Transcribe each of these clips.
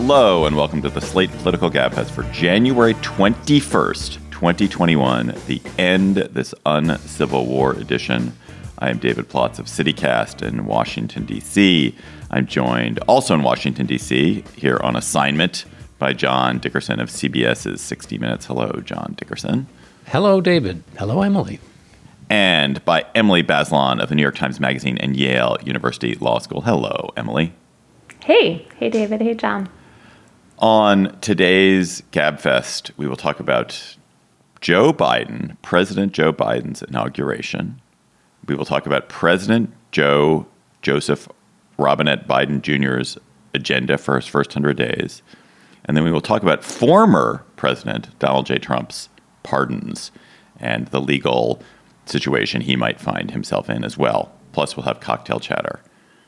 Hello, and welcome to the Slate Political Gabfest for January 21st, 2021, the end this uncivil war edition. I am David Plotz of CityCast in Washington, D.C. I'm joined also in Washington, D.C., here on assignment by John Dickerson of CBS's 60 Minutes. Hello, John Dickerson. Hello, David. Hello, Emily. And by Emily Bazelon of the New York Times Magazine and Yale University Law School. Hello, Emily. Hey. Hey, David. Hey, John. On today's Gabfest, we will talk about President Joe Biden's inauguration. We will talk about President Joseph Robinette Biden Jr.'s agenda for his first 100 days. And then we will talk about former President Donald J. Trump's pardons and the legal situation he might find himself in as well. Plus, we'll have cocktail chatter.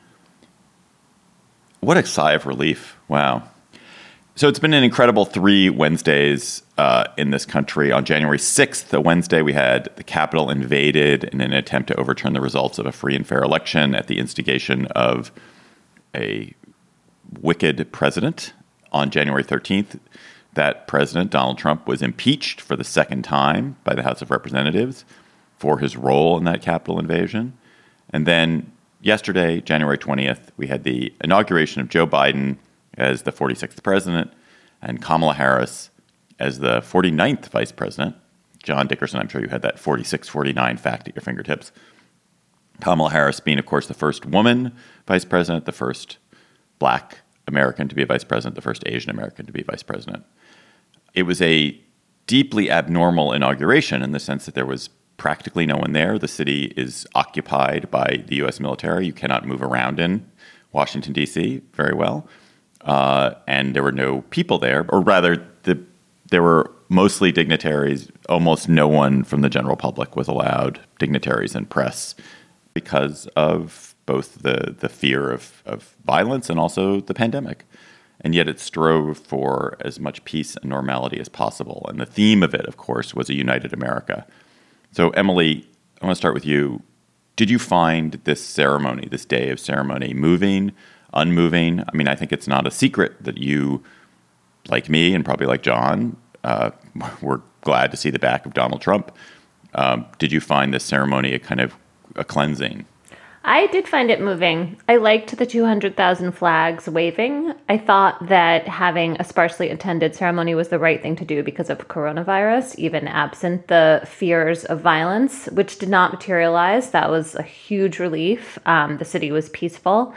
What a sigh of relief. Wow. So it's been an incredible 3 Wednesdays in this country. On January 6th, a Wednesday, we had the Capitol invaded in an attempt to overturn the results of a free and fair election at the instigation of a wicked president. On January 13th, that president, Donald Trump, was impeached for the second time by the House of Representatives for his role in that Capitol invasion. And then yesterday, January 20th, we had the inauguration of Joe Biden as the 46th president and Kamala Harris as the 49th vice president. John Dickerson, I'm sure you had that 46-49 fact at your fingertips. Kamala Harris being, of course, the first woman vice president, the first Black American to be a vice president, the first Asian American to be vice president. It was a deeply abnormal inauguration in the sense that there was practically no one there. The city is occupied by the U.S. military. You cannot move around in Washington, D.C. very well. And there were no people there, or rather, there were mostly dignitaries. Almost no one from the general public was allowed, dignitaries and press, because of both the fear of violence and also the pandemic. And yet it strove for as much peace and normality as possible. And the theme of it, of course, was a united America. So, Emily, I want to start with you. Did you find this ceremony, this day of ceremony, moving, unmoving? I mean, I think it's not a secret that you, like me and probably like John, were glad to see the back of Donald Trump. Did you find this ceremony a kind of a cleansing? I did find it moving. I liked the 200,000 flags waving. I thought that having a sparsely attended ceremony was the right thing to do because of coronavirus, even absent the fears of violence, which did not materialize. That was a huge relief. The city was peaceful.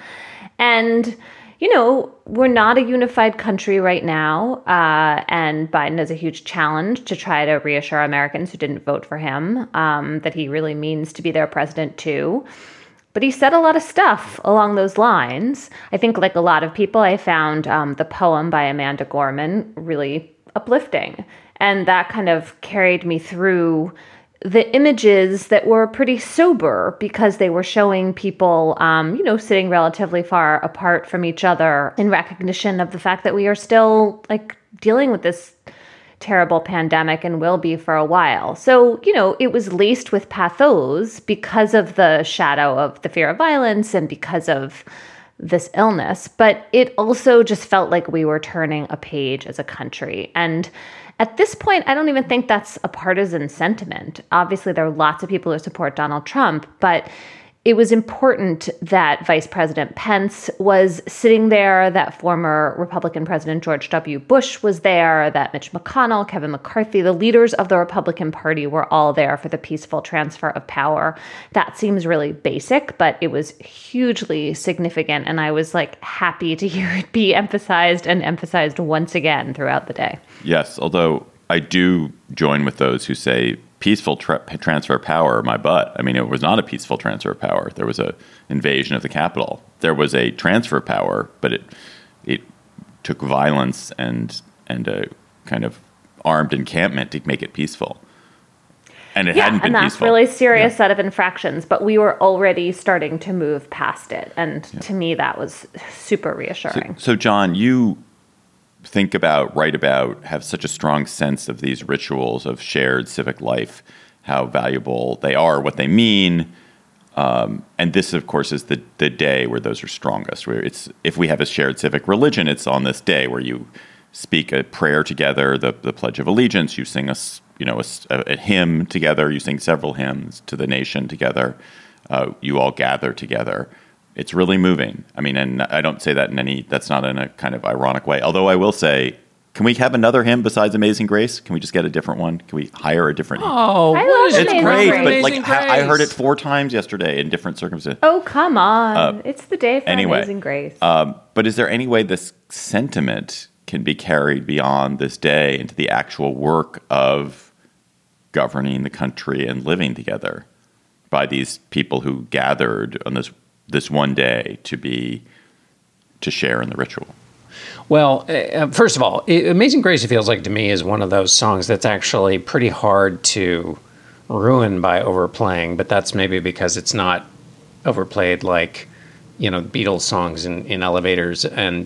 And, you know, we're not a unified country right now. And Biden has a huge challenge to try to reassure Americans who didn't vote for him that he really means to be their president, too. But he said a lot of stuff along those lines. I think, like a lot of people, I found the poem by Amanda Gorman really uplifting. And that kind of carried me through the images that were pretty sober because they were showing people, sitting relatively far apart from each other in recognition of the fact that we are still, dealing with this terrible pandemic and will be for a while. So, it was laced with pathos because of the shadow of the fear of violence and because of this illness. But it also just felt like we were turning a page as a country. And at this point, I don't even think that's a partisan sentiment. Obviously, there are lots of people who support Donald Trump, but it was important that Vice President Pence was sitting there, that former Republican President George W. Bush was there, that Mitch McConnell, Kevin McCarthy, the leaders of the Republican Party were all there for the peaceful transfer of power. That seems really basic, but it was hugely significant. And I was happy to hear it be emphasized and emphasized once again throughout the day. Yes, although I do join with those who say peaceful transfer of power, my butt. I mean, it was not a peaceful transfer of power. There was an invasion of the Capitol. There was a transfer of power, but it took violence and a kind of armed encampment to make it peaceful. And it hadn't been peaceful. Yeah, and that's really serious set of infractions, but we were already starting to move past it. And to me, that was super reassuring. So John, you write about, have such a strong sense of these rituals of shared civic life, how valuable they are, what they mean. And this, of course, is the day where those are strongest. Where it's if we have a shared civic religion, it's on this day where you speak a prayer together, the Pledge of Allegiance. You sing a hymn together. You sing several hymns to the nation together. You all gather together. It's really moving. I mean, and I don't say that that's not in a kind of ironic way. Although I will say, can we have another hymn besides Amazing Grace? Can we just get a different one? Can we hire a different hymn? Oh, I what love is It's Amazing great, Grace. but like Amazing I heard it Grace. 4 times yesterday in different circumstances. Oh, come on. It's the day for Amazing Grace. But is there any way this sentiment can be carried beyond this day into the actual work of governing the country and living together by these people who gathered on this one day to share in the ritual? Well, first of all, Amazing Grace, it feels like to me, is one of those songs that's actually pretty hard to ruin by overplaying, but that's maybe because it's not overplayed like, Beatles songs in elevators and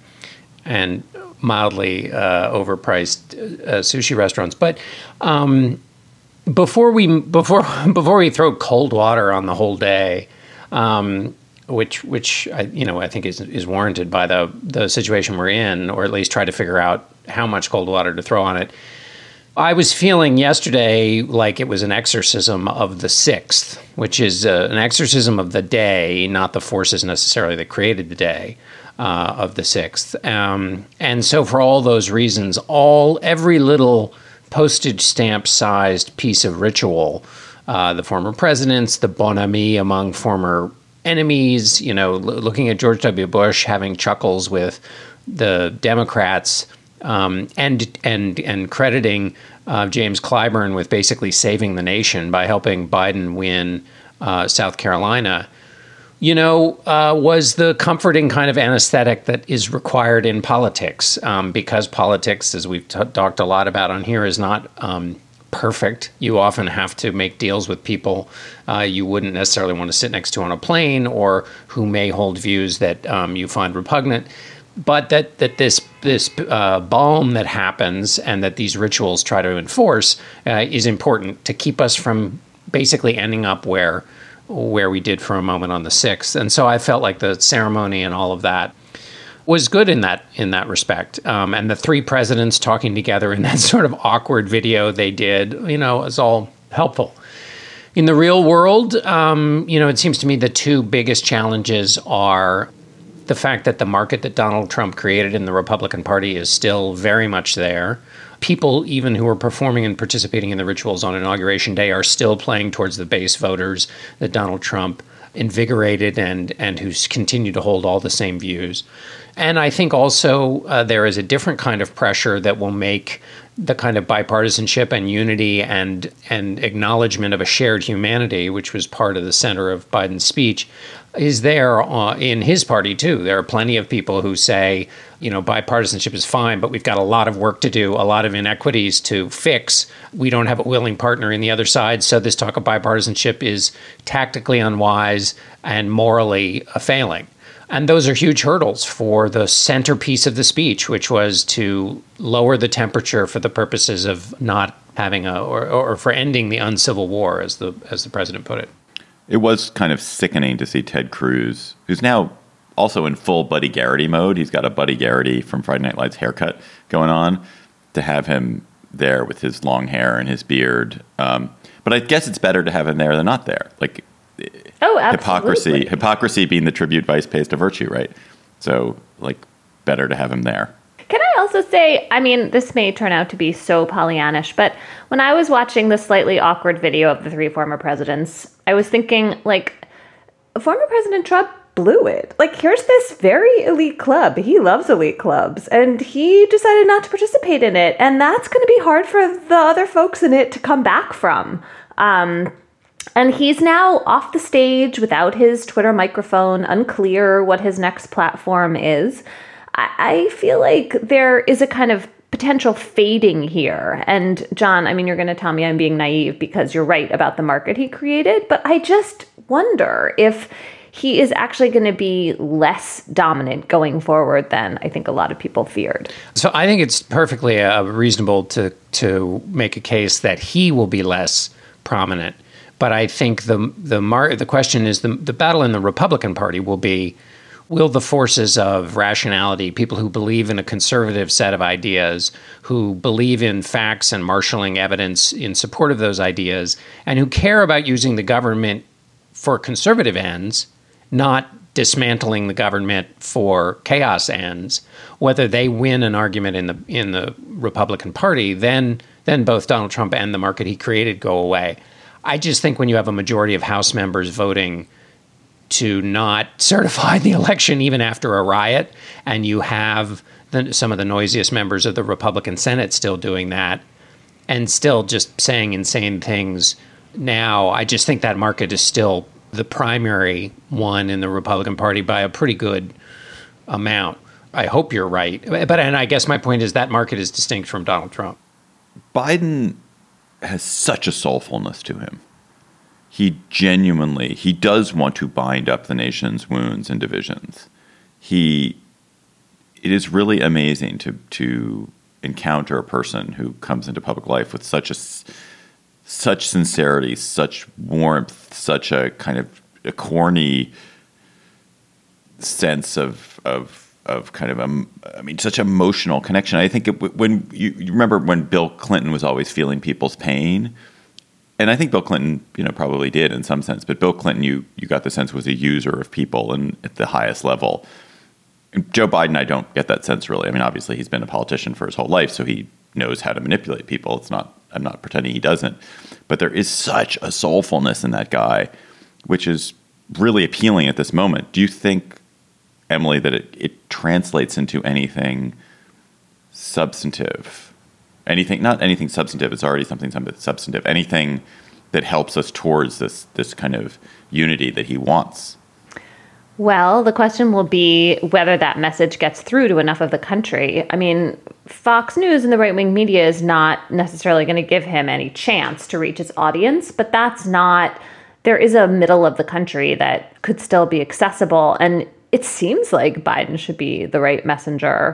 mildly overpriced sushi restaurants. But before we throw cold water on the whole day, which I think is warranted by the situation we're in, or at least try to figure out how much cold water to throw on it. I was feeling yesterday like it was an exorcism of the 6th, which is an exorcism of the day, not the forces necessarily that created the day of the 6th. And so for all those reasons, every little postage stamp sized piece of ritual, the former presidents, the bon ami among former enemies, looking at George W. Bush having chuckles with the Democrats, and crediting James Clyburn with basically saving the nation by helping Biden win South Carolina, was the comforting kind of anesthetic that is required in politics, because politics, as we've talked a lot about on here, is not perfect. You often have to make deals with people you wouldn't necessarily want to sit next to on a plane, or who may hold views that you find repugnant. But that this balm that happens and that these rituals try to enforce is important to keep us from basically ending up where we did for a moment on the 6th. And so I felt like the ceremony and all of that was good in that respect. And the 3 presidents talking together in that sort of awkward video they did, is all helpful. In the real world, it seems to me the 2 biggest challenges are the fact that the market that Donald Trump created in the Republican Party is still very much there. People, even who are performing and participating in the rituals on Inauguration Day, are still playing towards the base voters that Donald Trump invigorated and who continue to hold all the same views. And I think also there is a different kind of pressure that will make the kind of bipartisanship and unity and acknowledgement of a shared humanity, which was part of the center of Biden's speech, is there in his party too. There are plenty of people who say, bipartisanship is fine, but we've got a lot of work to do, a lot of inequities to fix. We don't have a willing partner in the other side, so this talk of bipartisanship is tactically unwise and morally failing. And those are huge hurdles for the centerpiece of the speech, which was to lower the temperature for the purposes of not having or for ending the uncivil war, as the president put it. It was kind of sickening to see Ted Cruz, who's now also in full Buddy Garrity mode. He's got a Buddy Garrity from Friday Night Lights haircut going on, to have him there with his long hair and his beard. But I guess it's better to have him there than not there. Like, absolutely. Hypocrisy being the tribute vice pays to virtue, right? So, better to have him there. Can I also say, this may turn out to be so Pollyannish, but when I was watching the slightly awkward video of the 3 former presidents, I was thinking, former President Trump blew it. Here's this very elite club. He loves elite clubs, and he decided not to participate in it, and that's going to be hard for the other folks in it to come back from. And he's now off the stage without his Twitter microphone, unclear what his next platform is. I feel like there is a kind of potential fading here. And John, you're going to tell me I'm being naive because you're right about the market he created, but I just wonder if he is actually going to be less dominant going forward than I think a lot of people feared. So I think it's perfectly reasonable to make a case that he will be less prominent. But I think the question is the battle in the Republican Party will be, will the forces of rationality, people who believe in a conservative set of ideas, who believe in facts and marshaling evidence in support of those ideas, and who care about using the government for conservative ends, not dismantling the government for chaos ends, whether they win an argument in the Republican Party, then both Donald Trump and the market he created go away. I just think when you have a majority of House members voting to not certify the election even after a riot, and you have some of the noisiest members of the Republican Senate still doing that, and still just saying insane things now, I just think that market is still the primary one in the Republican Party by a pretty good amount. I hope you're right. And I guess my point is that market is distinct from Donald Trump. Biden has such a soulfulness to him. He does want to bind up the nation's wounds and divisions. It is really amazing to encounter a person who comes into public life with such sincerity, such warmth, such a kind of a corny sense of kind of such emotional connection. I think when you remember when Bill Clinton was always feeling people's pain. And I think Bill Clinton, probably did in some sense, but Bill Clinton, you got the sense was a user of people and at the highest level. And Joe Biden, I don't get that sense really. I mean, obviously he's been a politician for his whole life, so he knows how to manipulate people. I'm not pretending he doesn't, but there is such a soulfulness in that guy, which is really appealing at this moment. Do you think, Emily, that it translates into anything substantive? Not anything substantive. It's already something substantive. Anything that helps us towards this kind of unity that he wants. Well, the question will be whether that message gets through to enough of the country. I mean, Fox News and the right-wing media is not necessarily going to give him any chance to reach his audience, but there is a middle of the country that could still be accessible. And it seems like Biden should be the right messenger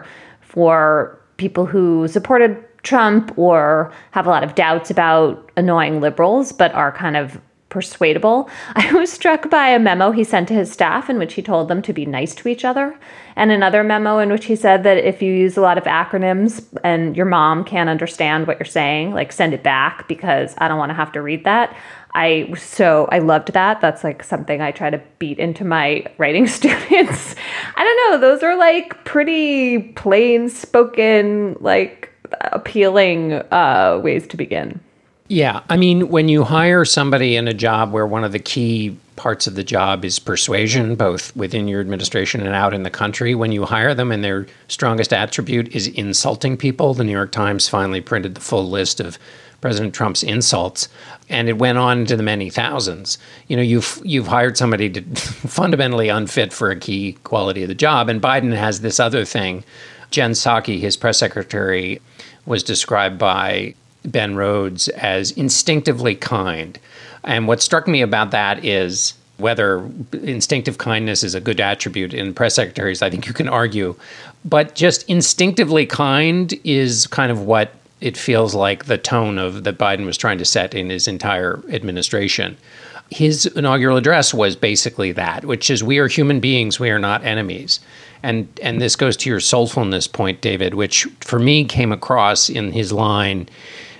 for people who supported Trump or have a lot of doubts about annoying liberals, but are kind of persuadable. I was struck by a memo he sent to his staff in which he told them to be nice to each other, and another memo in which he said that if you use a lot of acronyms and your mom can't understand what you're saying, like send it back because I don't want to have to read that. I loved that. That's like something I try to beat into my writing students. I don't know. Those are like pretty plain spoken, like appealing ways to begin. Yeah. I mean, when you hire somebody in a job where one of the key parts of the job is persuasion, both within your administration and out in the country, when you hire them and their strongest attribute is insulting people, the New York Times finally printed the full list of President Trump's insults, and it went on to the many thousands. You've hired somebody to fundamentally unfit for a key quality of the job, and Biden has this other thing. Jen Psaki, his press secretary, was described by Ben Rhodes as instinctively kind. And what struck me about that is whether instinctive kindness is a good attribute in press secretaries, I think you can argue. But just instinctively kind is kind of what it feels like the tone of that Biden was trying to set in his entire administration. His inaugural address was basically that, which is we are human beings, we are not enemies. And this goes to your soulfulness point, David, which for me came across in his line.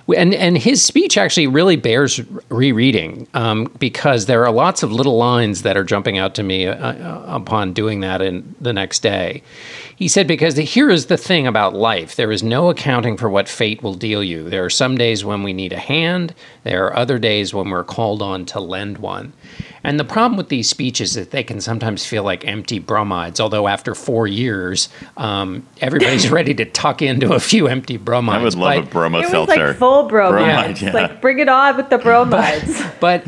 And his speech actually really bears rereading because there are lots of little lines that are jumping out to me upon doing that in the next day. He said, because here is the thing about life. There is no accounting for what fate will deal you. There are some days when we need a hand. There are other days when we're called on to lend one. And the problem with these speeches is that they can sometimes feel like empty bromides, although after 4 years, everybody's ready to tuck into a few empty bromides. I would love a bromo seltzer. It was like full bromides. Yeah. Like, bring it on with the bromides.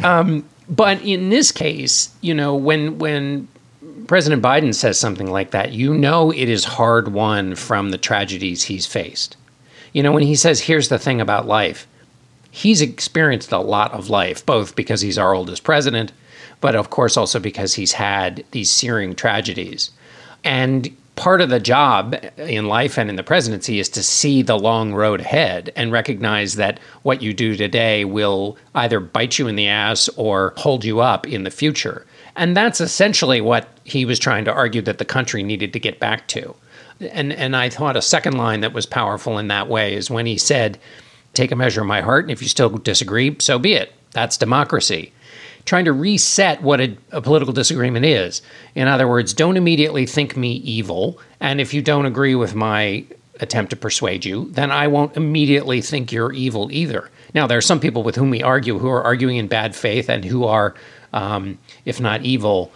But in this case, when President Biden says something like that, it is hard won from the tragedies he's faced. When he says, here's the thing about life, he's experienced a lot of life, both because he's our oldest president, but of course also because he's had these searing tragedies. And part of the job in life and in the presidency is to see the long road ahead and recognize that what you do today will either bite you in the ass or hold you up in the future. And that's essentially what he was trying to argue that the country needed to get back to. And I thought a second line that was powerful in that way is when he said, take a measure of my heart, and if you still disagree, so be it. That's democracy. Trying to reset what a political disagreement is. In other words, don't immediately think me evil, and if you don't agree with my attempt to persuade you, then I won't immediately think you're evil either. Now, there are some people with whom we argue who are arguing in bad faith and who are, if not evil,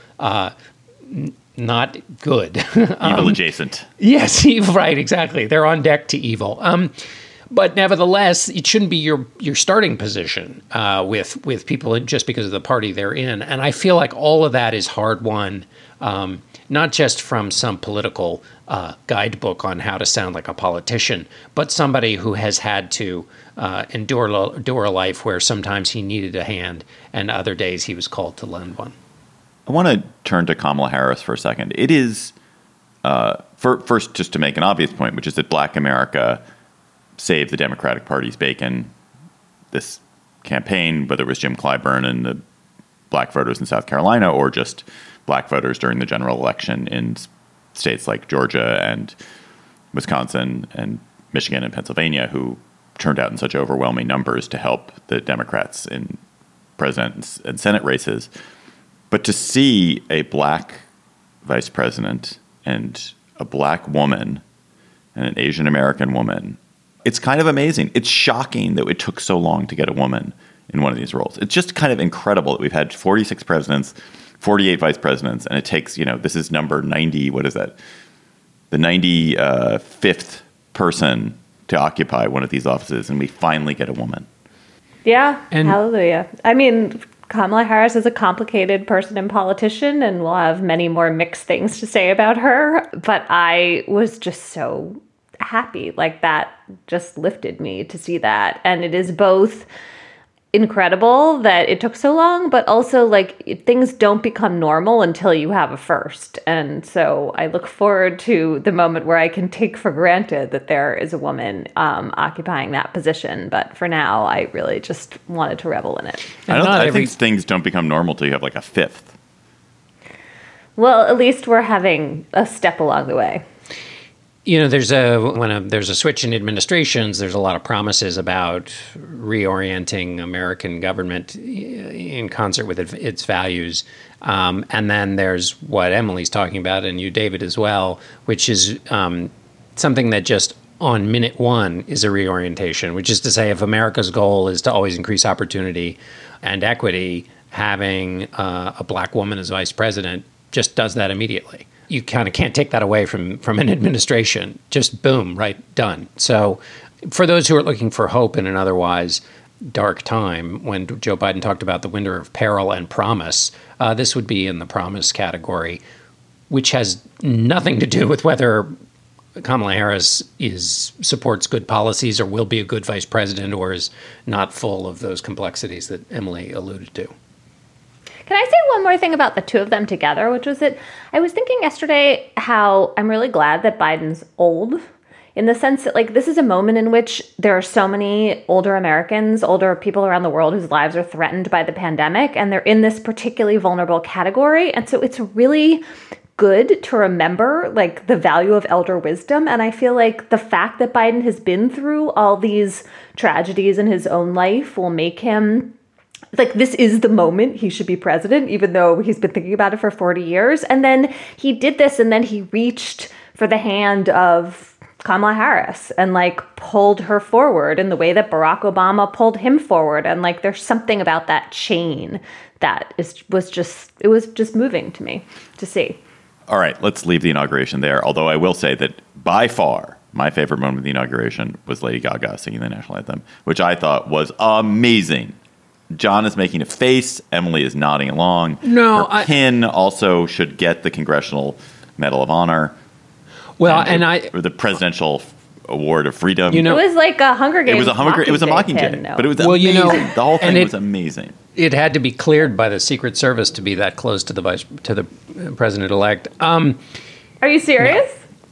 not good. Evil adjacent. Yes, evil, right, exactly. They're on deck to evil. But nevertheless, it shouldn't be your starting position with people just because of the party they're in. And I feel like all of that is hard won, not just from some political guidebook on how to sound like a politician, but somebody who has had to endure a life where sometimes he needed a hand and other days he was called to lend one. I want to turn to Kamala Harris for a second. It is, first, just to make an obvious point, which is that Black America saved the Democratic Party's bacon this campaign, whether it was Jim Clyburn and the black voters in South Carolina or just black voters during the general election in states like Georgia and Wisconsin and Michigan and Pennsylvania, who turned out in such overwhelming numbers to help the Democrats in president and Senate races. But to see a black vice president and a black woman and an Asian American woman, it's kind of amazing. It's shocking that it took so long to get a woman in one of these roles. It's just kind of incredible that we've had 46 presidents, 48 vice presidents, and it takes, this is number 90, what is that? The 95th person to occupy one of these offices, and we finally get a woman. Yeah, and hallelujah. I mean, Kamala Harris is a complicated person and politician, and we'll have many more mixed things to say about her, but I was just so happy. Like, that just lifted me to see that. And it is both incredible that it took so long, but also like things don't become normal until you have a first. And so I look forward to the moment where I can take for granted that there is a woman occupying that position. But for now, I really just wanted to revel in it. I think things don't become normal till you have like a fifth. Well, at least we're having a step along the way. There's a switch in administrations, there's a lot of promises about reorienting American government in concert with its values. And then there's what Emily's talking about, and you, David, as well, which is something that just on minute one is a reorientation, which is to say if America's goal is to always increase opportunity and equity, having a black woman as vice president just does that immediately. You kind of can't take that away from an administration. Just boom, right, done. So for those who are looking for hope in an otherwise dark time, when Joe Biden talked about the winter of peril and promise, this would be in the promise category, which has nothing to do with whether Kamala Harris supports good policies or will be a good vice president or is not full of those complexities that Emily alluded to. Can I say one more thing about the two of them together, which was that I was thinking yesterday how I'm really glad that Biden's old, in the sense that, like, this is a moment in which there are so many older Americans, older people around the world whose lives are threatened by the pandemic, and they're in this particularly vulnerable category. And so it's really good to remember, like, the value of elder wisdom. And I feel like the fact that Biden has been through all these tragedies in his own life will make him, like, this is the moment he should be president, even though he's been thinking about it for 40 years. And then he did this, and then he reached for the hand of Kamala Harris and, like, pulled her forward in the way that Barack Obama pulled him forward. And, like, there's something about that chain that was just moving to me to see. All right, let's leave the inauguration there. Although I will say that by far my favorite moment of the inauguration was Lady Gaga singing the national anthem, which I thought was amazing. John is making a face. Emily is nodding along. No, her pin also should get the Congressional Medal of Honor. Well, or the Presidential Award of Freedom. It was like a Hunger Games. It was a Mockingjay, but it was amazing. The whole thing was amazing. It had to be cleared by the Secret Service to be that close to the president-elect. Are you serious?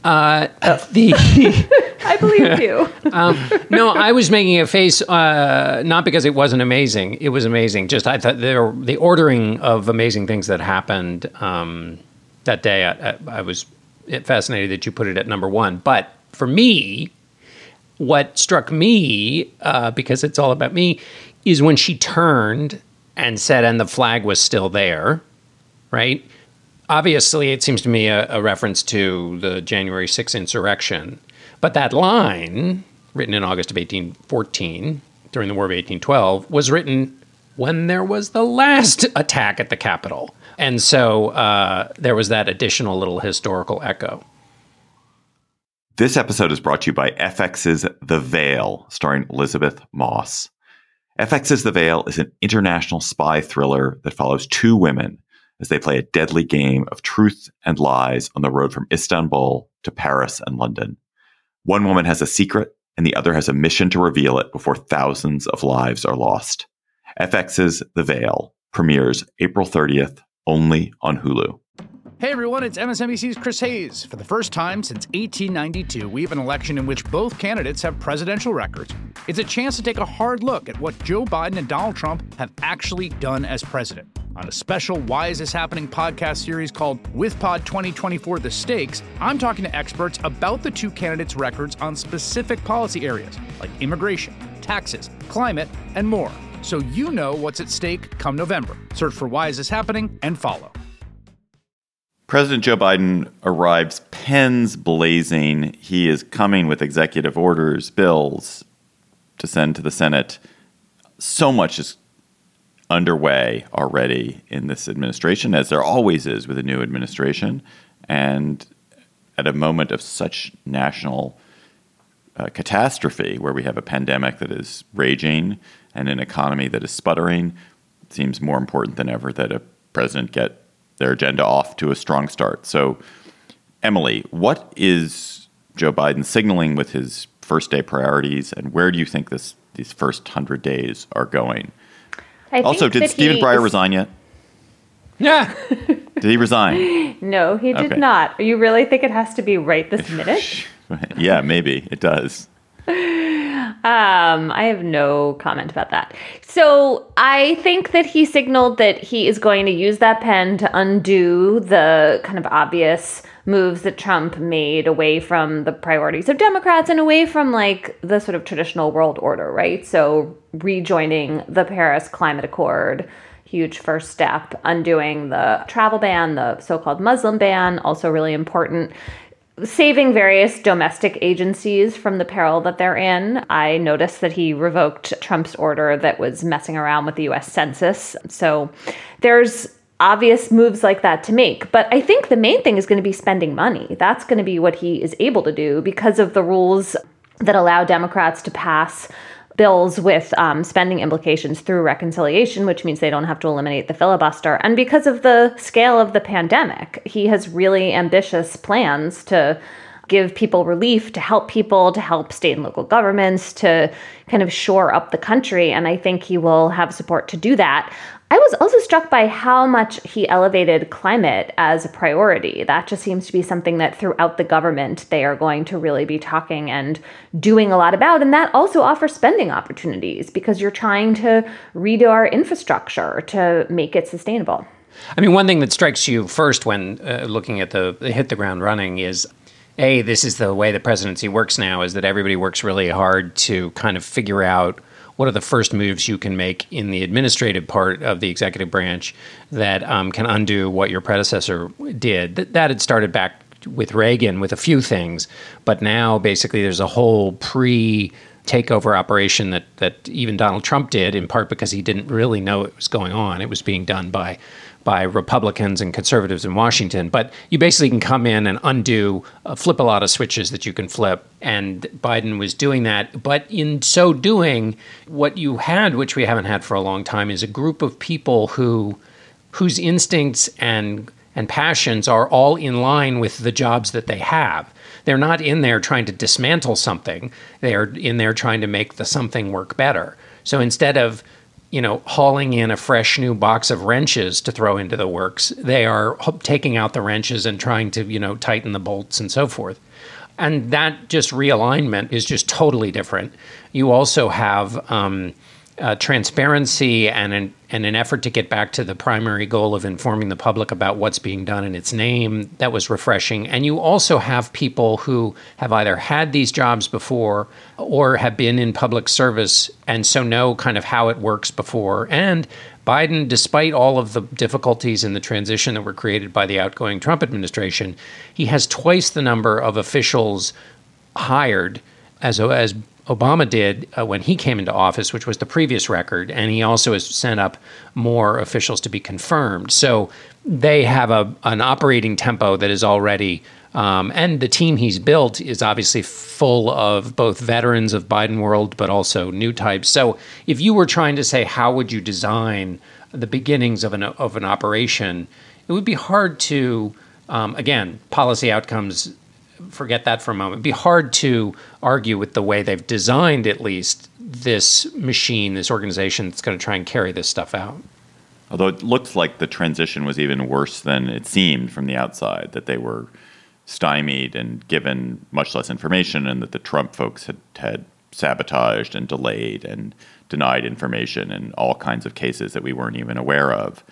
I believe you. No, I was making a face, not because it wasn't amazing. It was amazing. Just I thought the ordering of amazing things that happened that day. I was fascinated that you put it at number one. But for me, what struck me, because it's all about me, is when she turned and said, and the flag was still there, right? Obviously, it seems to me a reference to the January 6th insurrection. But that line, written in August of 1814, during the War of 1812, was written when there was the last attack at the Capitol. And so there was that additional little historical echo. This episode is brought to you by FX's The Veil, starring Elizabeth Moss. FX's The Veil is an international spy thriller that follows two women as they play a deadly game of truth and lies on the road from Istanbul to Paris and London. One woman has a secret, and the other has a mission to reveal it before thousands of lives are lost. FX's The Veil premieres April 30th, only on Hulu. Hey everyone, it's MSNBC's Chris Hayes. For the first time since 1892, we have an election in which both candidates have presidential records. It's a chance to take a hard look at what Joe Biden and Donald Trump have actually done as president. On a special Why Is This Happening podcast series called WithPod 2024 The Stakes, I'm talking to experts about the two candidates' records on specific policy areas like immigration, taxes, climate, and more. So you know what's at stake come November. Search for Why Is This Happening and follow. President Joe Biden arrives pens blazing. He is coming with executive orders, bills to send to the Senate. So much is underway already in this administration, as there always is with a new administration. And at a moment of such national catastrophe, where we have a pandemic that is raging and an economy that is sputtering, it seems more important than ever that a president get their agenda off to a strong start. So, Emily, what is Joe Biden signaling with his first day priorities, and where do you think these first 100 days are going? Also, did Stephen Breyer resign yet? Yeah. Did he resign? No, he did not. You really think it has to be right this minute? Yeah, maybe it does. I have no comment about that. So I think that he signaled that he is going to use that pen to undo the kind of obvious moves that Trump made away from the priorities of Democrats and away from like the sort of traditional world order, right? So rejoining the Paris Climate Accord, huge first step, undoing the travel ban, the so-called Muslim ban, also really important. Saving various domestic agencies from the peril that they're in. I noticed that he revoked Trump's order that was messing around with the U.S. Census. So there's obvious moves like that to make. But I think the main thing is going to be spending money. That's going to be what he is able to do because of the rules that allow Democrats to pass bills with spending implications through reconciliation, which means they don't have to eliminate the filibuster. And because of the scale of the pandemic, he has really ambitious plans to give people relief, to help state and local governments, to kind of shore up the country. And I think he will have support to do that. I was also struck by how much he elevated climate as a priority. That just seems to be something that throughout the government, they are going to really be talking and doing a lot about. And that also offers spending opportunities because you're trying to redo our infrastructure to make it sustainable. I mean, one thing that strikes you first when looking at the hit the ground running is, this is the way the presidency works now, is that everybody works really hard to kind of figure out what are the first moves you can make in the administrative part of the executive branch that can undo what your predecessor did. That had started back with Reagan with a few things, but now basically there's a whole takeover operation that even Donald Trump did, in part because he didn't really know it was going on. It was being done by Republicans and conservatives in Washington. But you basically can come in and undo, flip a lot of switches that you can flip. And Biden was doing that. But in so doing, what you had, which we haven't had for a long time, is a group of people whose instincts and passions are all in line with the jobs that they have. They're not in there trying to dismantle something. They are in there trying to make the something work better. So instead of hauling in a fresh new box of wrenches to throw into the works. They are taking out the wrenches and trying to, tighten the bolts and so forth. And that just realignment is just totally different. You also have transparency and an effort to get back to the primary goal of informing the public about what's being done in its name. That was refreshing. And you also have people who have either had these jobs before or have been in public service and so know kind of how it works before. And Biden, despite all of the difficulties in the transition that were created by the outgoing Trump administration, he has twice the number of officials hired as Obama did when he came into office, which was the previous record. And he also has sent up more officials to be confirmed. So they have an operating tempo that is already, and the team he's built is obviously full of both veterans of Biden world, but also new types. So if you were trying to say, how would you design the beginnings of an operation, it would be hard to, again, policy outcomes, forget that for a moment. It'd be hard to argue with the way they've designed, at least, this machine, this organization that's going to try and carry this stuff out. Although it looks like the transition was even worse than it seemed from the outside, that they were stymied and given much less information, and that the Trump folks had sabotaged and delayed and denied information in all kinds of cases that we weren't even aware of.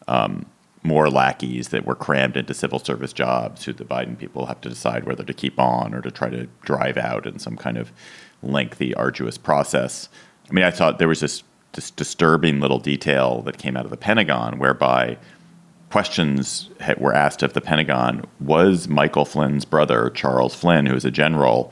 More lackeys that were crammed into civil service jobs who the Biden people have to decide whether to keep on or to try to drive out in some kind of lengthy, arduous process. I mean, I thought there was this disturbing little detail that came out of the Pentagon whereby questions were asked of the Pentagon, was Michael Flynn's brother, Charles Flynn, who is a general,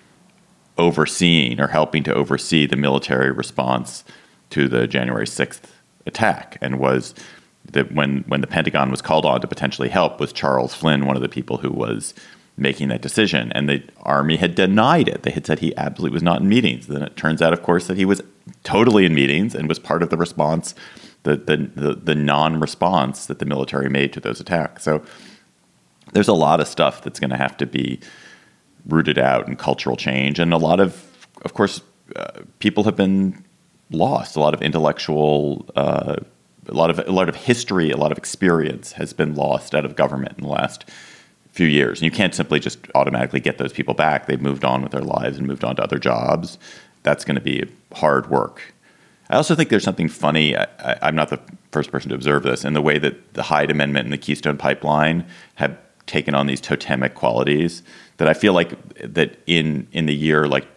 overseeing or helping to oversee the military response to the January 6th attack? And was that when the Pentagon was called on to potentially help, was Charles Flynn one of the people who was making that decision? And the Army had denied it. They had said he absolutely was not in meetings. Then it turns out, of course, that he was totally in meetings and was part of the response, the non-response that the military made to those attacks. So there's a lot of stuff that's going to have to be rooted out in cultural change. And a lot of course, people have been lost. A lot of intellectual a lot of history, a lot of experience has been lost out of government in the last few years. And you can't simply just automatically get those people back. They've moved on with their lives and moved on to other jobs. That's going to be hard work. I also think there's something funny. I'm not the first person to observe this, in the way that the Hyde Amendment and the Keystone Pipeline have taken on these totemic qualities, that I feel like that in the year like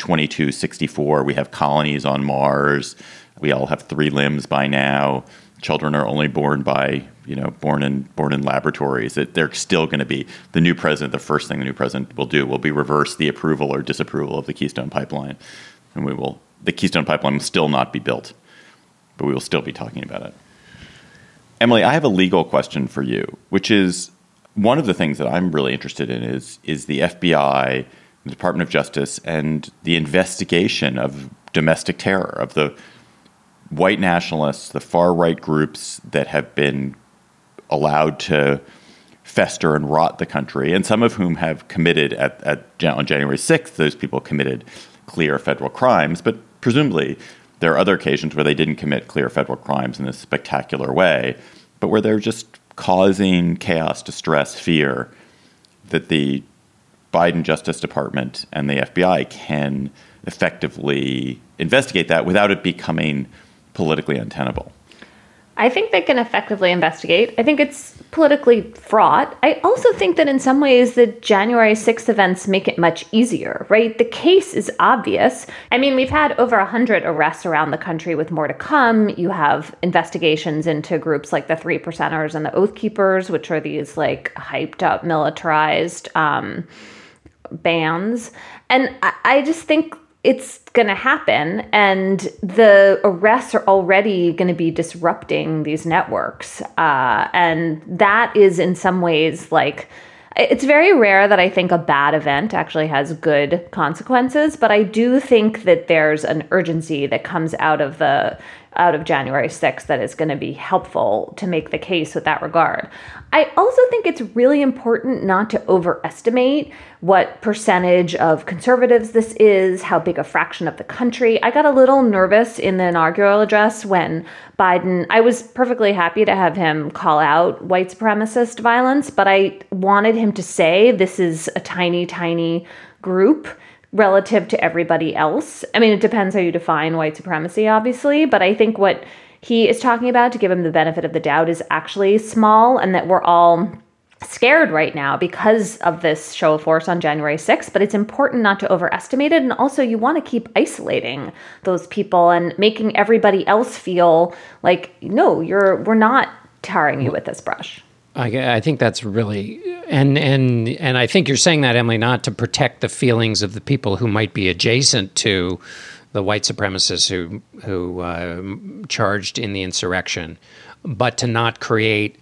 2264, we have colonies on Mars. We all have 3 limbs by now. Children are only born born in laboratories. That they're still going to be the new president. The first thing the new president will do will be reverse the approval or disapproval of the Keystone Pipeline, and the Keystone Pipeline will still not be built, but we will still be talking about it. Emily, I have a legal question for you, which is one of the things that I'm really interested in is the FBI, the Department of Justice, and the investigation of domestic terror, of the white nationalists, the far-right groups that have been allowed to fester and rot the country, and some of whom have committed on January 6th, those people committed clear federal crimes, but presumably there are other occasions where they didn't commit clear federal crimes in a spectacular way, but where they're just causing chaos, distress, fear, that the Biden Justice Department and the FBI can effectively investigate that without it becoming politically untenable. I think they can effectively investigate. I think it's politically fraught. I also think that in some ways the January 6th events make it much easier, right? The case is obvious. I mean, we've had over 100 arrests around the country with more to come. You have investigations into groups like the 3 Percenters and the Oath Keepers, which are these like hyped up militarized bands. And I just think it's going to happen, and the arrests are already going to be disrupting these networks. And that is in some ways like, it's very rare that I think a bad event actually has good consequences, but I do think that there's an urgency that comes out of the out of January 6th that is going to be helpful to make the case with that regard. I also think it's really important not to overestimate what percentage of conservatives this is, how big a fraction of the country. I got a little nervous in the inaugural address when Biden, I was perfectly happy to have him call out white supremacist violence, but I wanted him to say this is a tiny, tiny group relative to everybody else. I mean, it depends how you define white supremacy, obviously, but I think what he is talking about, to give him the benefit of the doubt, is actually small, and that we're all scared right now because of this show of force on January 6th, but it's important not to overestimate it. And also, you want to keep isolating those people and making everybody else feel like, no, we're not tarring you with this brush. I think that's really, and I think you're saying that, Emily, not to protect the feelings of the people who might be adjacent to the white supremacists who charged in the insurrection, but to not create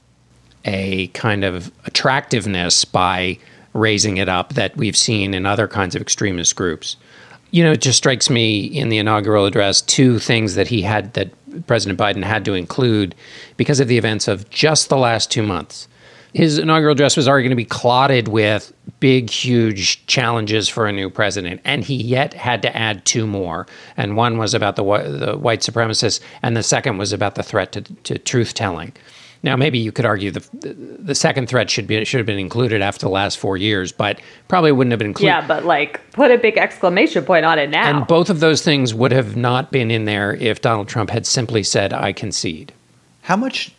a kind of attractiveness by raising it up that we've seen in other kinds of extremist groups. You know, it just strikes me in the inaugural address, two things that President Biden had to include because of the events of just the last 2 months. His inaugural address was already going to be clotted with big, huge challenges for a new president, and he yet had to add two more. And one was about the white supremacists, and the second was about the threat to truth-telling. Now, maybe you could argue the second threat should have been included after the last 4 years, but probably wouldn't have been included. Yeah, but put a big exclamation point on it now. And both of those things would have not been in there if Donald Trump had simply said, I concede. How much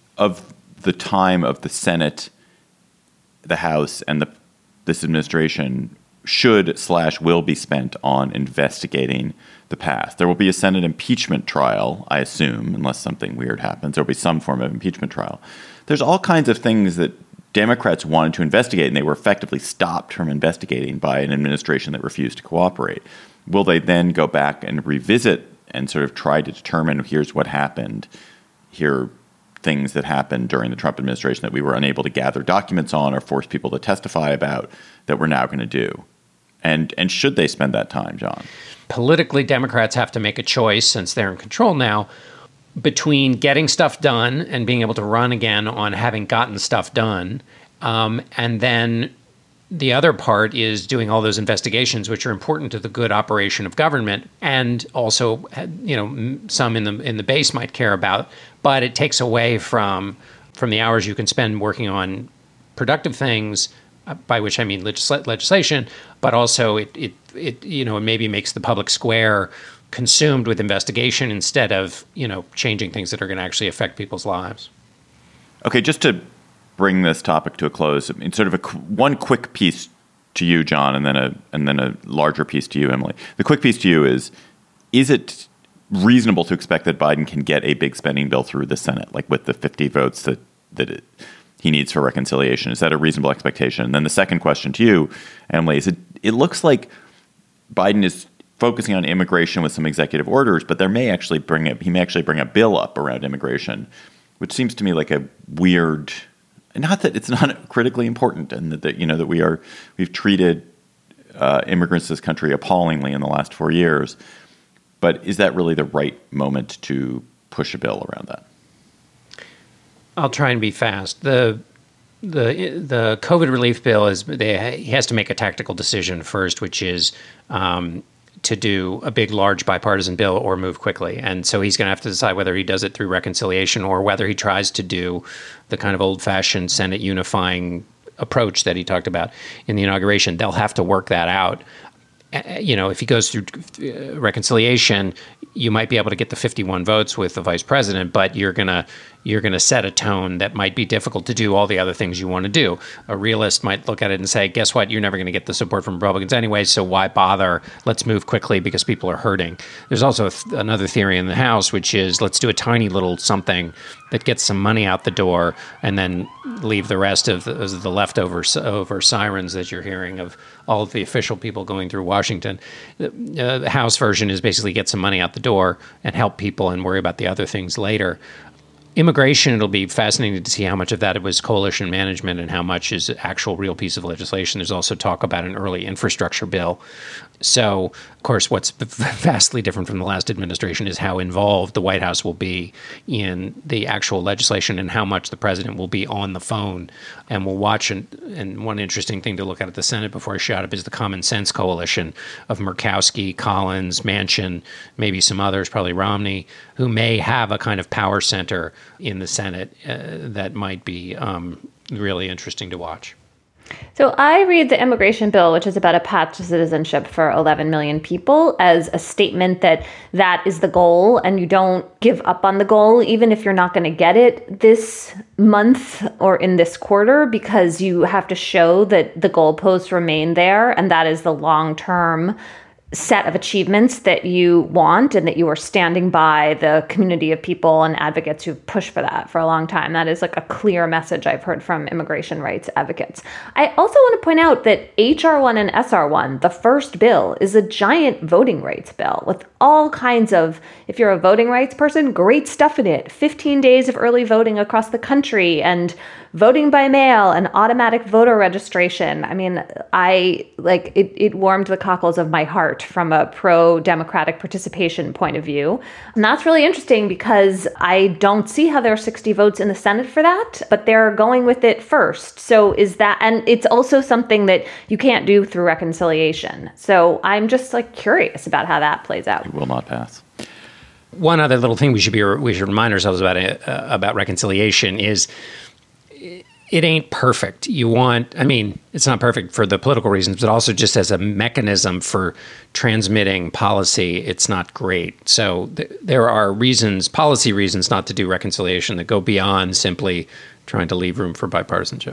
of the time of the Senate, the House, and this administration should/will be spent on investigating the past? There will be a Senate impeachment trial, I assume, unless something weird happens. There will be some form of impeachment trial. There's all kinds of things that Democrats wanted to investigate, and they were effectively stopped from investigating by an administration that refused to cooperate. Will they then go back and revisit and sort of try to determine, here's what happened, here are things that happened during the Trump administration that we were unable to gather documents on or force people to testify about that we're now going to do? And should they spend that time, John? Politically, Democrats have to make a choice, since they're in control now, between getting stuff done and being able to run again on having gotten stuff done. And then the other part is doing all those investigations, which are important to the good operation of government, and also, some in the base might care about. But it takes away from the hours you can spend working on productive things, by which I mean legislation, but also it maybe makes the public square consumed with investigation instead of, changing things that are going to actually affect people's lives. Okay, just to bring this topic to a close, I mean, sort of one quick piece to you, John, and then a larger piece to you, Emily. The quick piece to you is it reasonable to expect that Biden can get a big spending bill through the Senate, like with the 50 votes that he needs for reconciliation? Is that a reasonable expectation? And then the second question to you, Emily, is it looks like Biden is focusing on immigration with some executive orders, but he may actually bring a bill up around immigration, which seems to me like a weird. Not that it's not critically important, and that we've treated immigrants in this country appallingly in the last 4 years, but is that really the right moment to push a bill around that? I'll try and be fast. The COVID relief bill he has to make a tactical decision first, which is to do a big, large bipartisan bill or move quickly. And so he's going to have to decide whether he does it through reconciliation or whether he tries to do the kind of old-fashioned Senate unifying approach that he talked about in the inauguration. They'll have to work that out. If he goes through reconciliation, you might be able to get the 51 votes with the vice president, but you're gonna set a tone that might be difficult to do all the other things you want to do. A realist might look at it and say, guess what? You're never going to get the support from Republicans anyway, so why bother? Let's move quickly because people are hurting. There's also another theory in the House, which is let's do a tiny little something that gets some money out the door and then leave the rest of the leftover sirens that you're hearing of all of the official people going through Washington. The House version is basically get some money out the door and help people and worry about the other things later. Immigration, it'll be fascinating to see how much of that was coalition management and how much is actual real piece of legislation. There's also talk about an early infrastructure bill. So Of course, what's vastly different from the last administration is how involved the White House will be in the actual legislation and how much the president will be on the phone and will watch. And one interesting thing to look at the Senate before I shut up is the Common Sense coalition of Murkowski, Collins, Manchin, maybe some others, probably Romney, who may have a kind of power center in the Senate that might be really interesting to watch. So I read the immigration bill, which is about a path to citizenship for 11 million people, as a statement that that is the goal and you don't give up on the goal, even if you're not going to get it this month or in this quarter, because you have to show that the goalposts remain there. And that is the long-term set of achievements that you want and that you are standing by the community of people and advocates who've pushed for that for a long time. That is like a clear message I've heard from immigration rights advocates. I also want to point out that HR1 and SR1, the first bill, is a giant voting rights bill with all kinds of, if you're a voting rights person, great stuff in it. 15 days of early voting across the country and voting by mail and automatic voter registration. I mean, it warmed the cockles of my heart from a pro-democratic participation point of view. And that's really interesting because I don't see how there are 60 votes in the Senate for that, but they're going with it first. So is that, and it's also something that you can't do through reconciliation. So I'm just curious about how that plays out. It will not pass. One other little thing we should remind ourselves about reconciliation is it ain't perfect. It's not perfect for the political reasons, but also just as a mechanism for transmitting policy, it's not great. So there are policy reasons not to do reconciliation that go beyond simply trying to leave room for bipartisanship.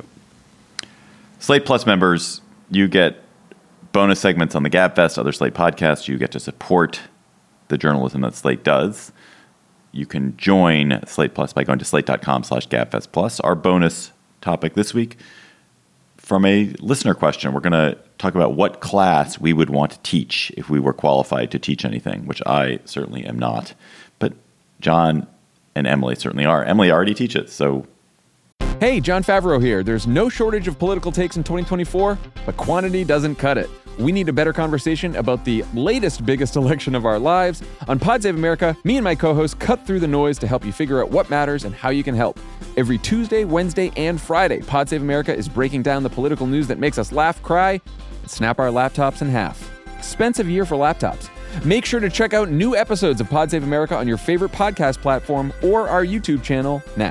Slate Plus members, you get bonus segments on the GabFest, other Slate podcasts. You get to support the journalism that Slate does. You can join Slate Plus by going to slate.com/GabFestPlus. Our bonus topic this week, from a listener question, we're going to talk about what class we would want to teach if we were qualified to teach anything, which I certainly am not. But John and Emily certainly are. Emily already teaches, so... Hey, Jon Favreau here. There's no shortage of political takes in 2024, but quantity doesn't cut it. We need a better conversation about the latest, biggest election of our lives. On Pod Save America, me and my co-hosts cut through the noise to help you figure out what matters and how you can help. Every Tuesday, Wednesday, and Friday, Pod Save America is breaking down the political news that makes us laugh, cry, and snap our laptops in half. Expensive year for laptops. Make sure to check out new episodes of Pod Save America on your favorite podcast platform or our YouTube channel now.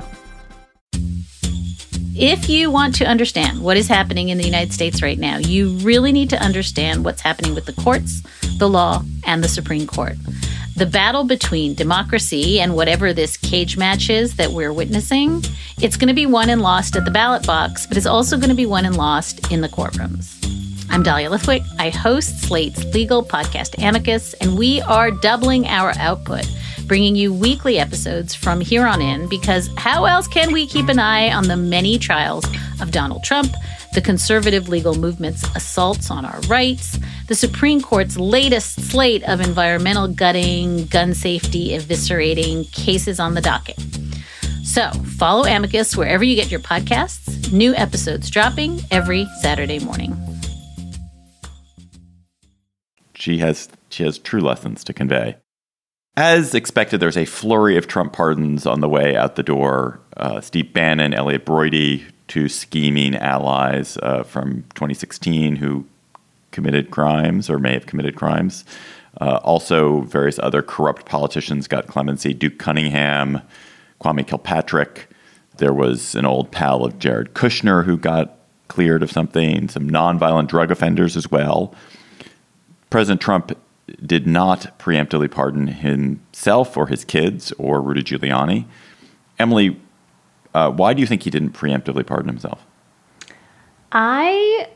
If you want to understand what is happening in the United States right now, you really need to understand what's happening with the courts, the law, and the Supreme Court. The battle between democracy and whatever this cage match is that we're witnessing, it's going to be won and lost at the ballot box, but it's also going to be won and lost in the courtrooms. I'm Dahlia Lithwick. I host Slate's legal podcast Amicus, and we are doubling our output, bringing you weekly episodes from here on in, because how else can we keep an eye on the many trials of Donald Trump, the conservative legal movement's assaults on our rights, the Supreme Court's latest slate of environmental gutting, gun safety eviscerating cases on the docket. So follow Amicus wherever you get your podcasts, new episodes dropping every Saturday morning. She has true lessons to convey. As expected, there's a flurry of Trump pardons on the way out the door. Steve Bannon, Elliot Broidy, two scheming allies from 2016 who committed crimes or may have committed crimes. Also, various other corrupt politicians got clemency. Duke Cunningham, Kwame Kilpatrick. There was an old pal of Jared Kushner who got cleared of something. Some nonviolent drug offenders as well. President Trump did not preemptively pardon himself or his kids or Rudy Giuliani. Emily, why do you think he didn't preemptively pardon himself? I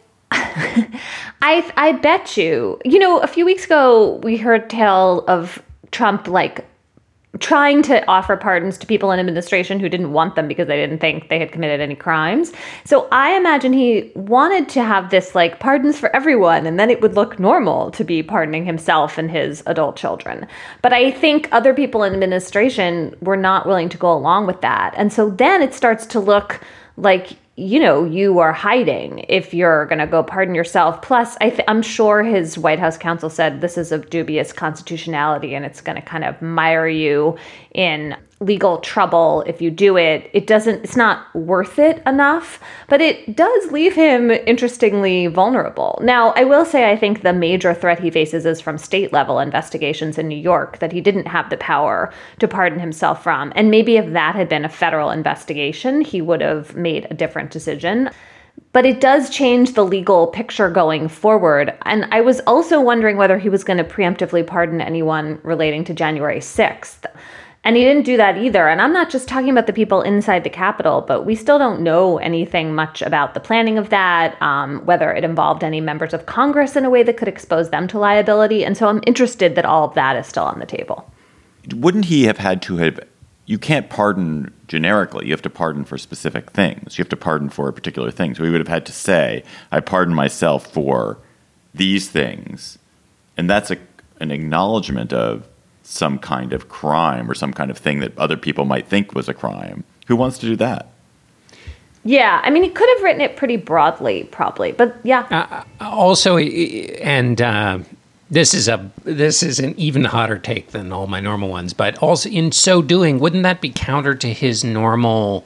bet you. A few weeks ago, we heard tale of Trump trying to offer pardons to people in administration who didn't want them because they didn't think they had committed any crimes. So I imagine he wanted to have this pardons for everyone, and then it would look normal to be pardoning himself and his adult children. But I think other people in administration were not willing to go along with that. And so then it starts to look like, you are hiding if you're going to go pardon yourself. Plus, I'm sure his White House counsel said this is of dubious constitutionality and it's going to kind of mire you in legal trouble if you do it. It's not worth it enough, but it does leave him interestingly vulnerable. Now, I will say I think the major threat he faces is from state level investigations in New York that he didn't have the power to pardon himself from. And maybe if that had been a federal investigation, he would have made a different decision. But it does change the legal picture going forward. And I was also wondering whether he was going to preemptively pardon anyone relating to January 6th. And he didn't do that either. And I'm not just talking about the people inside the Capitol, but we still don't know anything much about the planning of that, whether it involved any members of Congress in a way that could expose them to liability. And so I'm interested that all of that is still on the table. Wouldn't he have had to have, you can't pardon generically. You have to pardon for specific things. You have to pardon for a particular thing. So he would have had to say, I pardon myself for these things. And that's an acknowledgement of some kind of crime or some kind of thing that other people might think was a crime. Who wants to do that? Yeah, I mean, he could have written it pretty broadly, probably, but yeah. Also, and this is an even hotter take than all my normal ones, but also in so doing, wouldn't that be counter to his normal?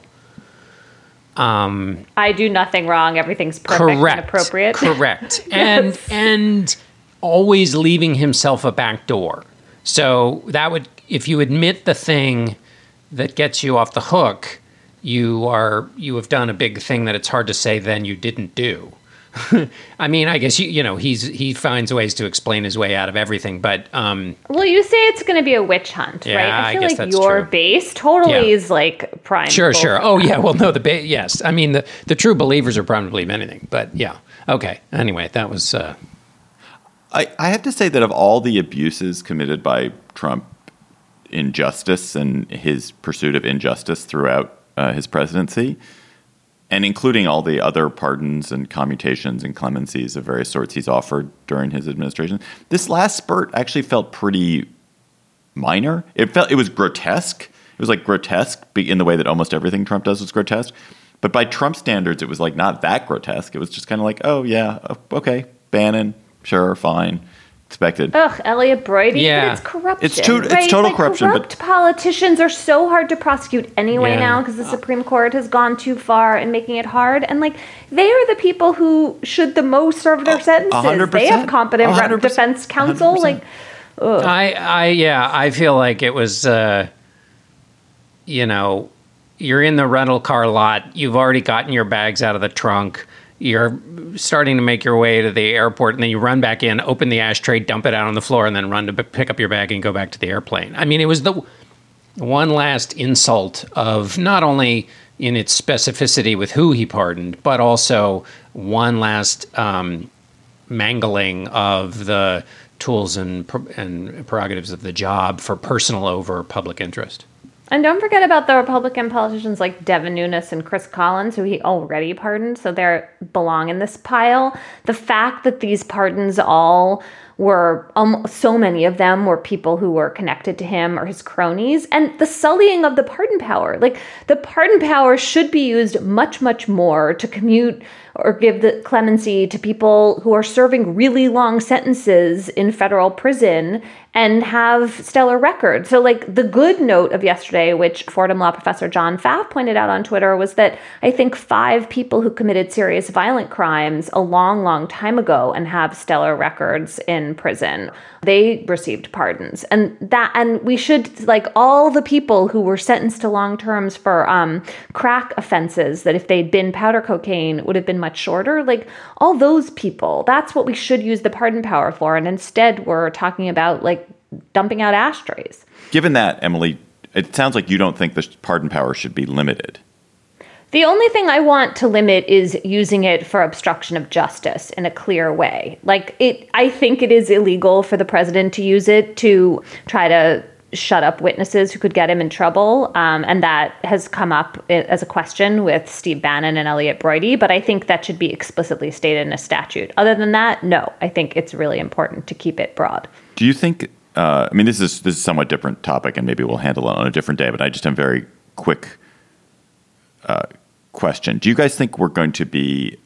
I do nothing wrong. Everything's perfect and appropriate. Correct, Yes. and always leaving himself a back door. So that would, if you admit the thing that gets you off the hook, you have done a big thing that it's hard to say then you didn't do. I mean, I guess he finds ways to explain his way out of everything, but well, you say it's going to be a witch hunt, yeah, right? I feel guess like that's your true. base totally is like prime. Sure. Oh yeah, well no, yes. I mean the true believers are prone to believe anything, but yeah. Okay. Anyway, that was. I have to say that of all the abuses committed by Trump, injustice and his pursuit of injustice throughout his presidency, and including all the other pardons and commutations and clemencies of various sorts he's offered during his administration, this last spurt actually felt pretty minor. It was grotesque. It was like grotesque in the way that almost everything Trump does is grotesque. But by Trump standards, it was like not that grotesque. It was just kind of like, oh yeah, okay, Bannon. Sure, fine, expected. Ugh, Elliot Broidy. Yeah. But it's corruption. It's total like, corruption. Corrupt politicians are so hard to prosecute anyway now because the Supreme Court has gone too far in making it hard. And like they are the people who should the most serve their sentences. 100%. They have competent 100%. defense counsel. 100%. Like, ugh. I feel like it was, you're in the rental car lot. You've already gotten your bags out of the trunk. You're starting to make your way to the airport, and then you run back in, open the ashtray, dump it out on the floor, and then run to pick up your bag and go back to the airplane. I mean, it was the one last insult of not only in its specificity with who he pardoned, but also one last mangling of the tools and prerogatives of the job for personal over public interest. And don't forget about the Republican politicians like Devin Nunes and Chris Collins, who he already pardoned, so they belong in this pile. The fact that these pardons all were, so many of them were people who were connected to him or his cronies, and the sullying of the pardon power. Like, the pardon power should be used much, much more to commute or give the clemency to people who are serving really long sentences in federal prison and have stellar records. So like the good note of yesterday, which Fordham Law professor John Pfaff pointed out on Twitter, was that I think 5 people who committed serious violent crimes a long, long time ago and have stellar records in prison, they received pardons. And we should, like, all the people who were sentenced to long terms for crack offenses that if they'd been powder cocaine would have been much shorter, like all those people, that's what we should use the pardon power for. And instead we're talking about like dumping out ashtrays. Given that, Emily, it sounds like you don't think the pardon power should be limited. The only thing I want to limit is using it for obstruction of justice in a clear way. I think it is illegal for the president to use it to try to shut up witnesses who could get him in trouble. And that has come up as a question with Steve Bannon and Elliot Broidy. But I think that should be explicitly stated in a statute. Other than that, no, I think it's really important to keep it broad. Do you think, this is a somewhat different topic and maybe we'll handle it on a different day, but I just have a very quick question. Do you guys think we're going to be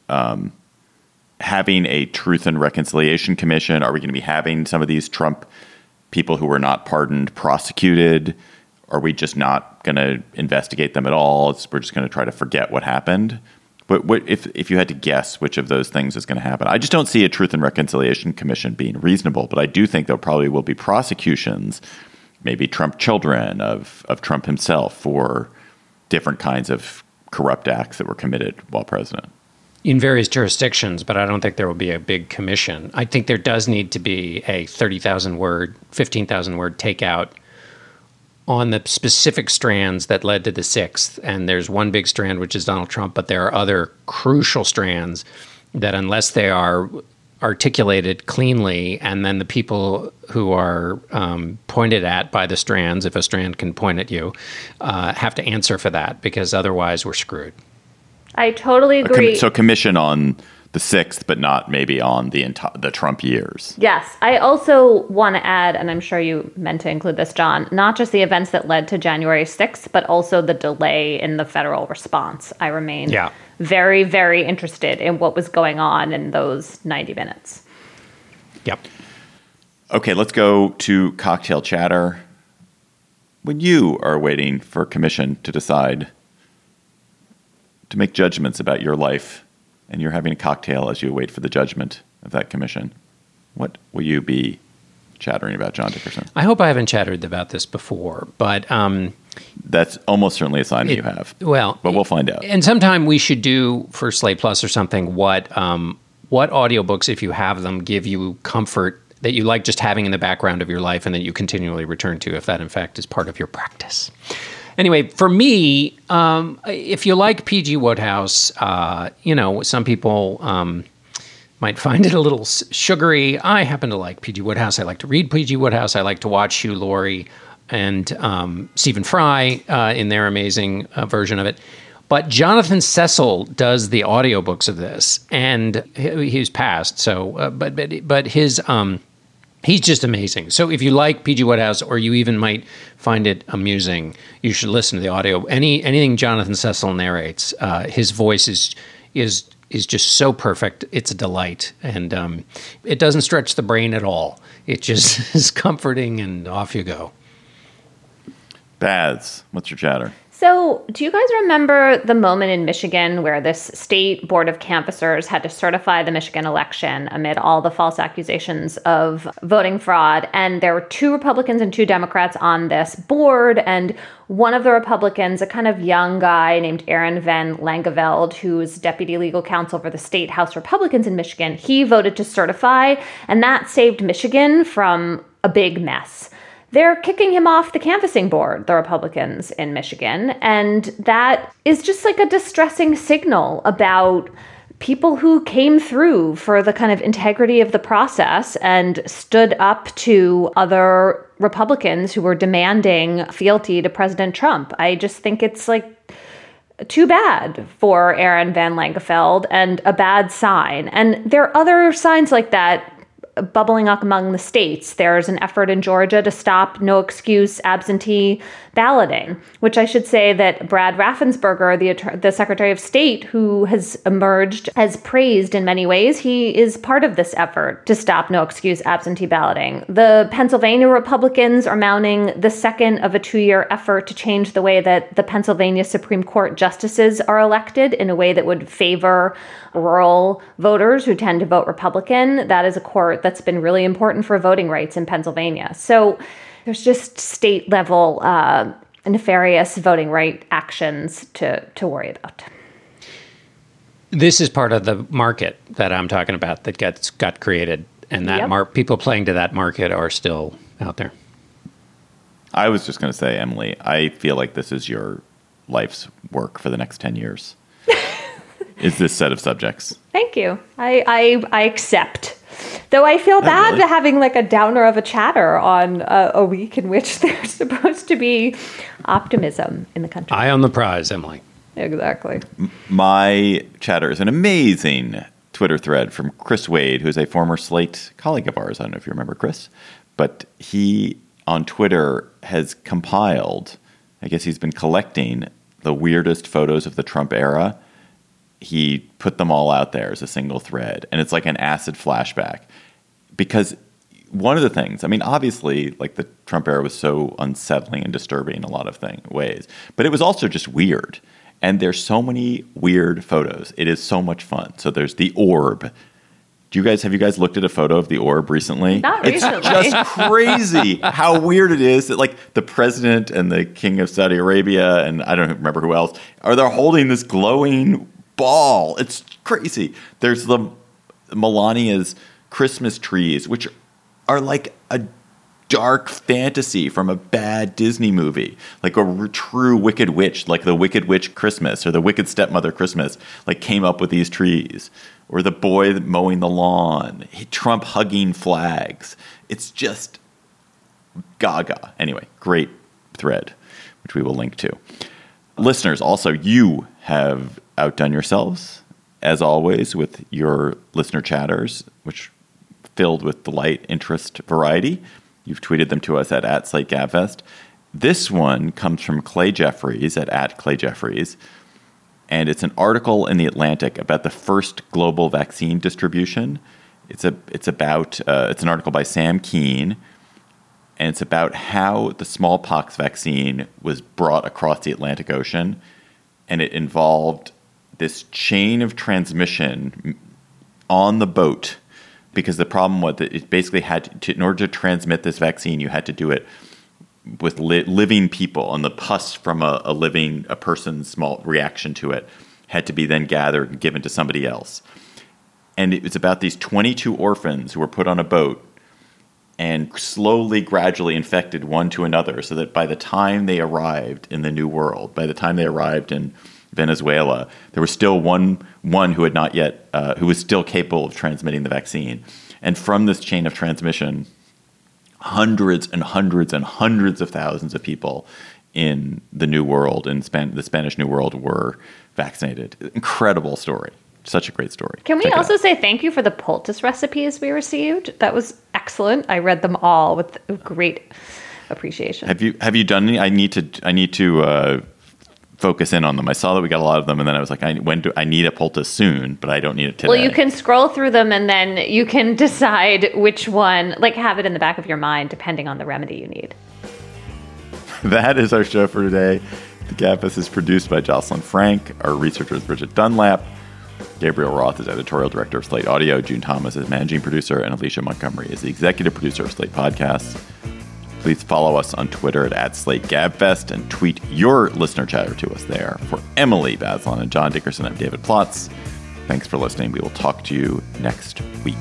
having a Truth and Reconciliation Commission? Are we going to be having some of these Trump people who were not pardoned prosecuted? Are we just not going to investigate them at all? We're just going to try to forget what happened? But if you had to guess which of those things is going to happen? I just don't see a Truth and Reconciliation Commission being reasonable, but I do think there probably will be prosecutions, maybe Trump children of Trump himself, for different kinds of corrupt acts that were committed while president. In various jurisdictions, but I don't think there will be a big commission. I think there does need to be a 30,000 word, 15,000 word takeout on the specific strands that led to the 6th. And there's one big strand, which is Donald Trump, but there are other crucial strands that, unless they are articulated cleanly, and then the people who are pointed at by the strands, if a strand can point at you, have to answer for that, because otherwise we're screwed. I totally agree. So commission on the 6th, but not maybe on the Trump years. Yes. I also want to add, and I'm sure you meant to include this, John, not just the events that led to January 6th, but also the delay in the federal response. I remain very, very interested in what was going on in those 90 minutes. Yep. Okay, let's go to cocktail chatter. When you are waiting for a commission to decide to make judgments about your life, and you're having a cocktail as you wait for the judgment of that commission, what will you be chattering about, John Dickerson? I hope I haven't chattered about this before, but that's almost certainly a sign that you have. Well, but we'll find out. And sometime we should do for Slate Plus or something what audiobooks, if you have them, give you comfort that you like just having in the background of your life and that you continually return to, if that in fact is part of your practice. Anyway, for me, if you like P.G. Wodehouse, some people might find it a little sugary. I happen to like P.G. Wodehouse. I like to read P.G. Wodehouse. I like to watch Hugh Laurie and Stephen Fry in their amazing version of it. But Jonathan Cecil does the audiobooks of this, and he's passed. So, but his he's just amazing. So if you like P.G. Wodehouse, or you even might find it amusing, you should listen to the audio. Anything Jonathan Cecil narrates, his voice is just so perfect. It's a delight, and it doesn't stretch the brain at all. It just is comforting, and off you go. Bads, what's your chatter? So, do you guys remember the moment in Michigan where this state board of canvassers had to certify the Michigan election amid all the false accusations of voting fraud? And there were 2 Republicans and 2 Democrats on this board. And one of the Republicans, a kind of young guy named Aaron Van Langeveld, who's deputy legal counsel for the state House Republicans in Michigan, he voted to certify. And that saved Michigan from a big mess. They're kicking him off the canvassing board, the Republicans in Michigan. And that is just like a distressing signal about people who came through for the kind of integrity of the process and stood up to other Republicans who were demanding fealty to President Trump. I just think it's like too bad for Aaron Van Langeveld and a bad sign. And there are other signs like that bubbling up among the states. There's an effort in Georgia to stop no excuse absentee balloting, which I should say that Brad Raffensperger, the Secretary of State, who has emerged as praised in many ways, he is part of this effort to stop no excuse absentee balloting. The Pennsylvania Republicans are mounting the second of a 2-year effort to change the way that the Pennsylvania Supreme Court justices are elected in a way that would favor rural voters who tend to vote Republican. That is a court that's been really important for voting rights in Pennsylvania. So there's just state level nefarious voting right actions to worry about. This is part of the market that I'm talking about that got created, and that people playing to that market are still out there. I was just going to say, Emily, I feel like this is your life's work for the next 10 years. Is this set of subjects? Thank you. I accept. Though I feel bad really? having like a downer of a chatter on a week in which there's supposed to be optimism in the country. Eye on the prize, Emily. Exactly. My chatter is an amazing Twitter thread from Chris Wade, who's a former Slate colleague of ours. I don't know if you remember Chris, but he on Twitter has compiled, I guess he's been collecting the weirdest photos of the Trump era he put them all out there as a single thread. And it's like an acid flashback. Because one of the things, I mean, obviously, like the Trump era was so unsettling and disturbing in a lot of ways, but it was also just weird. And there's so many weird photos. It is so much fun. So there's the orb. Have you guys looked at a photo of the orb recently? Not recently. It's just crazy how weird it is that like the president and the king of Saudi Arabia and I don't remember who else they're holding this glowing ball. It's crazy. There's the Melania's Christmas trees, which are like a dark fantasy from a bad Disney movie, like a true Wicked Witch, like the Wicked Witch Christmas or the Wicked Stepmother Christmas, like came up with these trees. Or the boy mowing the lawn, Trump hugging flags. It's just gaga. Anyway, great thread, which we will link to. Listeners, also, you have outdone yourselves, as always, with your listener chatters, which filled with delight, interest, variety. You've tweeted them to us at @SlateGabFest. This one comes from Clay Jeffries at Clay Jeffries. And it's an article in The Atlantic about the first global vaccine distribution. It's an article by Sam Keane, and it's about how the smallpox vaccine was brought across the Atlantic Ocean, and it involved this chain of transmission on the boat, because the problem was that it basically had to, in order to transmit this vaccine, you had to do it with living people, and the pus from a person's small reaction to it had to be then gathered and given to somebody else. And it was about these 22 orphans who were put on a boat and slowly, gradually infected one to another, so that by the time they arrived in the New World, by the time they arrived in Venezuela, there was still one who had not yet, who was still capable of transmitting the vaccine. And from this chain of transmission, hundreds and hundreds and hundreds of thousands of people in the New World, in the Spanish New World, were vaccinated. Incredible story. Such a great story. Can we also say thank you for the poultice recipes we received? That was excellent. I read them all with great appreciation. Have you done any? I need to focus in on them. I saw that we got a lot of them, and then I was like, I need a poultice soon, but I don't need it today. Well, you can scroll through them, and then you can decide which one, like have it in the back of your mind, depending on the remedy you need. That is our show for today. The Gabfest is produced by Jocelyn Frank. Our researcher is Bridget Dunlap. Gabriel Roth is editorial director of Slate Audio. June Thomas is managing producer, and Alicia Montgomery is the executive producer of Slate Podcasts. Please follow us on Twitter at @SlateGabFest and tweet your listener chatter to us there. For Emily Bazelon and John Dickerson, I'm David Plotz. Thanks for listening. We will talk to you next week.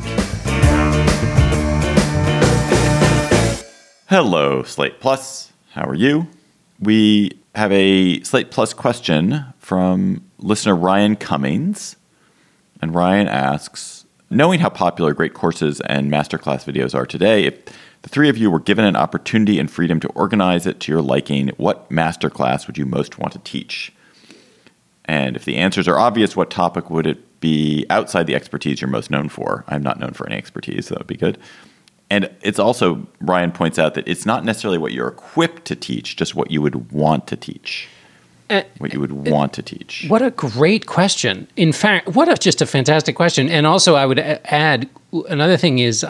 Hello, Slate Plus. How are you? We have a Slate Plus question from listener Ryan Cummings. And Ryan asks, knowing how popular great courses and masterclass videos are today, if the three of you were given an opportunity and freedom to organize it to your liking, what masterclass would you most want to teach? And if the answers are obvious, what topic would it be outside the expertise you're most known for? I'm not known for any expertise, so that would be good. And it's also, Ryan points out that it's not necessarily what you're equipped to teach, just what you would want to teach. What you would want to teach. What a great question. In fact, just a fantastic question. And also I would add, another thing is,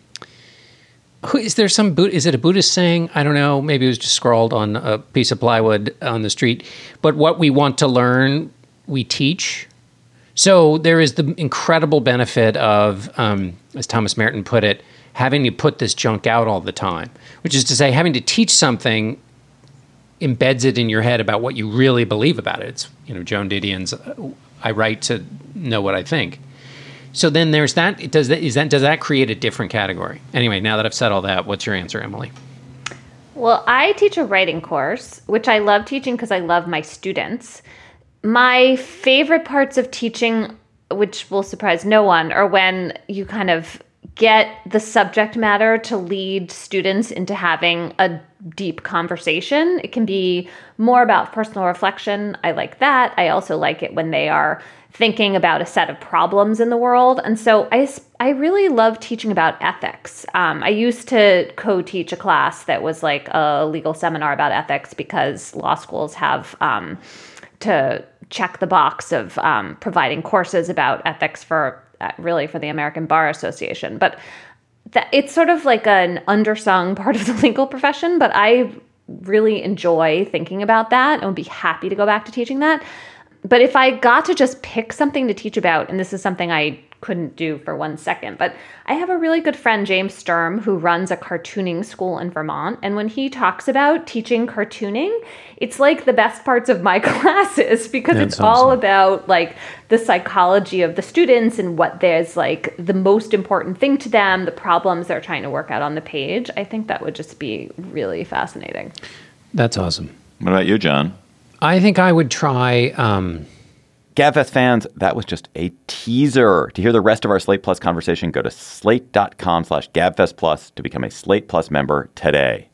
is it a Buddhist saying? I don't know. Maybe it was just scrawled on a piece of plywood on the street. But what we want to learn, we teach. So there is the incredible benefit of, as Thomas Merton put it, having to put this junk out all the time, which is to say having to teach something embeds it in your head about what you really believe about it. It's, Joan Didion's, I write to know what I think. So then there's that. Does that create a different category? Anyway, now that I've said all that, what's your answer, Emily? Well, I teach a writing course, which I love teaching because I love my students. My favorite parts of teaching, which will surprise no one, are when you kind of get the subject matter to lead students into having a deep conversation. It can be more about personal reflection. I like that. I also like it when they are thinking about a set of problems in the world. And so I really love teaching about ethics. I used to co-teach a class that was like a legal seminar about ethics because law schools have to check the box of providing courses about ethics for the American Bar Association. But it's sort of like an undersung part of the legal profession, but I really enjoy thinking about that and would be happy to go back to teaching that. But if I got to just pick something to teach about, and this is something I couldn't do for 1 second, but I have a really good friend, James Sturm, who runs a cartooning school in Vermont. And when he talks about teaching cartooning, it's like the best parts of my classes, because it's all about like the psychology of the students and what there's like the most important thing to them, the problems they're trying to work out on the page. I think that would just be really fascinating. That's awesome. What about you, John? I think I would try... GabFest fans, that was just a teaser. To hear the rest of our Slate Plus conversation, go to slate.com/GabFest Plus to become a Slate Plus member today.